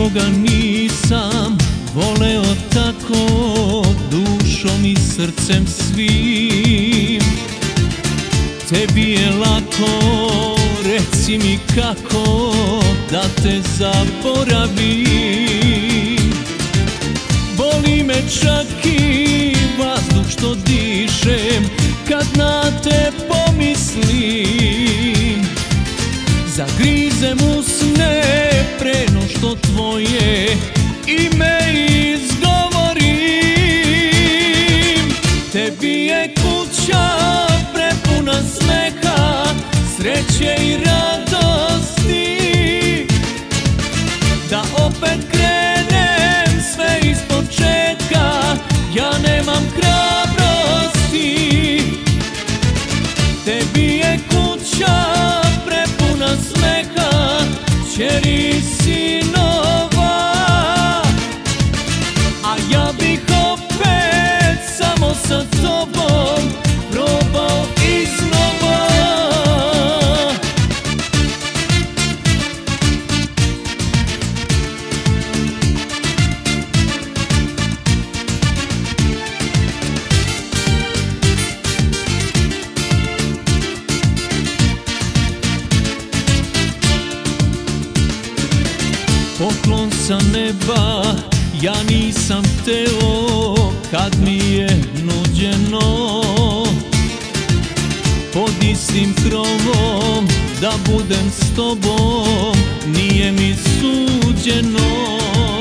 nikoga nisam voleo tako, dušom i srcem svim. Tebi je lako, reci mi kako da te zaboravim. Boli me čak i vazduh što dišem kad na te pomislim. Zagrizem usne pre no što tvoje ime izgovorim. Tebi je kuća prepuna smeha, sreće i radosti, da opet krenem sve ispočetka, ja nemam hrabrosti. Tebi je kuća prepuna smeha, kćeri i sinova, a ja bih opet samo sa tobom probao iznova. Poklon sa neba ja nisam hteo kad mi je nuđeno, pod istim krovom da budem s tobom nije mi suđeno.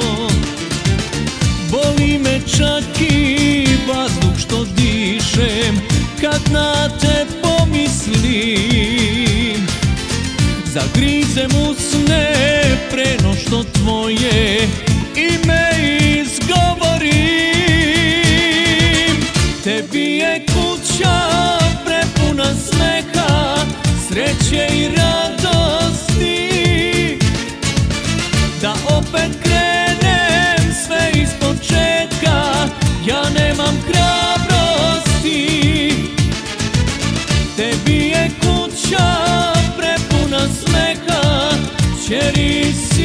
Boli me čak i vazduh što dišem kad na te pomislim. Zagrizem usne pre no što tvoje ime izgovorim. Tebi je kuća prepuna smeha, sreće i radosti, da opet krenem sve ispočetka, ja nemam hrabrosti. Tebi je kuća prepuna smeha, kćeri i